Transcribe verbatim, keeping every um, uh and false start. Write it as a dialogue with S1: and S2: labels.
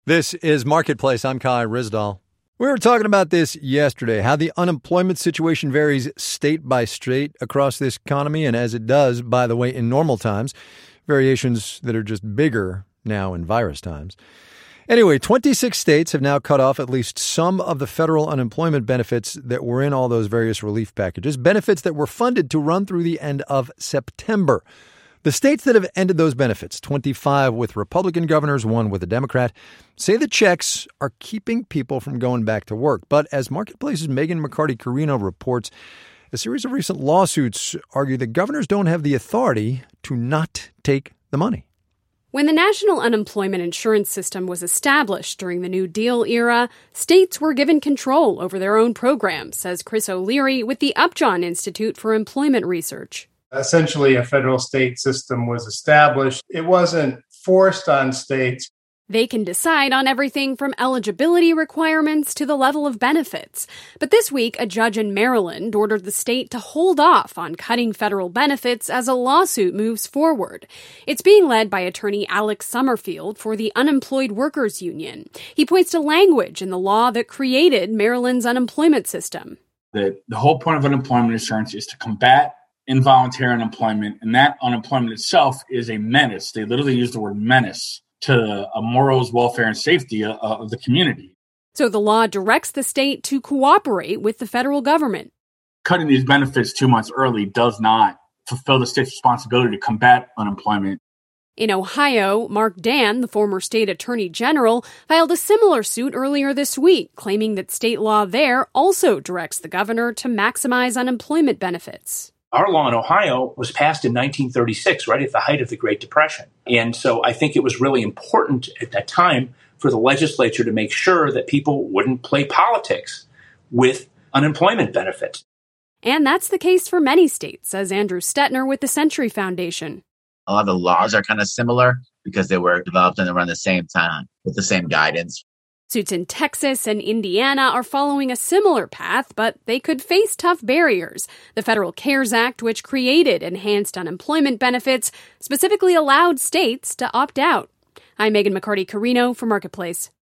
S1: This is Marketplace. I'm Kai Ryssdal. We were talking about this yesterday, how the unemployment situation varies state by state across this economy. And as it does, by the way, in normal times, variations that are just bigger now in virus times. Anyway, twenty-six states have now cut off at least some of the federal unemployment benefits that were in all those various relief packages, benefits that were funded to run through the end of September. The states that have ended those benefits, twenty-five with Republican governors, one with a Democrat, say the checks are keeping people from going back to work. But as Marketplace's Megan McCarty-Carino reports, a series of recent lawsuits argue that governors don't have the authority to not take the money.
S2: When the National Unemployment Insurance System was established during the New Deal era, states were given control over their own programs, says Chris O'Leary with the Upjohn Institute for Employment Research.
S3: Essentially, a federal-state system was established. It wasn't forced on states.
S2: They can decide on everything from eligibility requirements to the level of benefits. But this week, a judge in Maryland ordered the state to hold off on cutting federal benefits as a lawsuit moves forward. It's being led by attorney Alex Summerfield for the Unemployed Workers Union. He points to language in the law that created Maryland's unemployment system.
S4: The, the whole point of unemployment insurance is to combat involuntary unemployment, and that unemployment itself is a menace. They literally use the word menace to a morals, welfare, and safety uh, of the community.
S2: So the law directs the state to cooperate with the federal government.
S4: Cutting these benefits two months early does not fulfill the state's responsibility to combat unemployment.
S2: In Ohio, Mark Dan, the former state attorney general, filed a similar suit earlier this week, claiming that state law there also directs the governor to maximize unemployment benefits.
S5: Our law in Ohio was passed in nineteen thirty-six, right at the height of the Great Depression. And so I think it was really important at that time for the legislature to make sure that people wouldn't play politics with unemployment benefits.
S2: And that's the case for many states, says Andrew Stetner with the Century Foundation.
S6: A lot of the laws are kind of similar because they were developed and around the same time with the same guidance.
S2: Suits in Texas and Indiana are following a similar path, but they could face tough barriers. The Federal CARES Act, which created enhanced unemployment benefits, specifically allowed states to opt out. I'm Megan McCarty-Carino for Marketplace.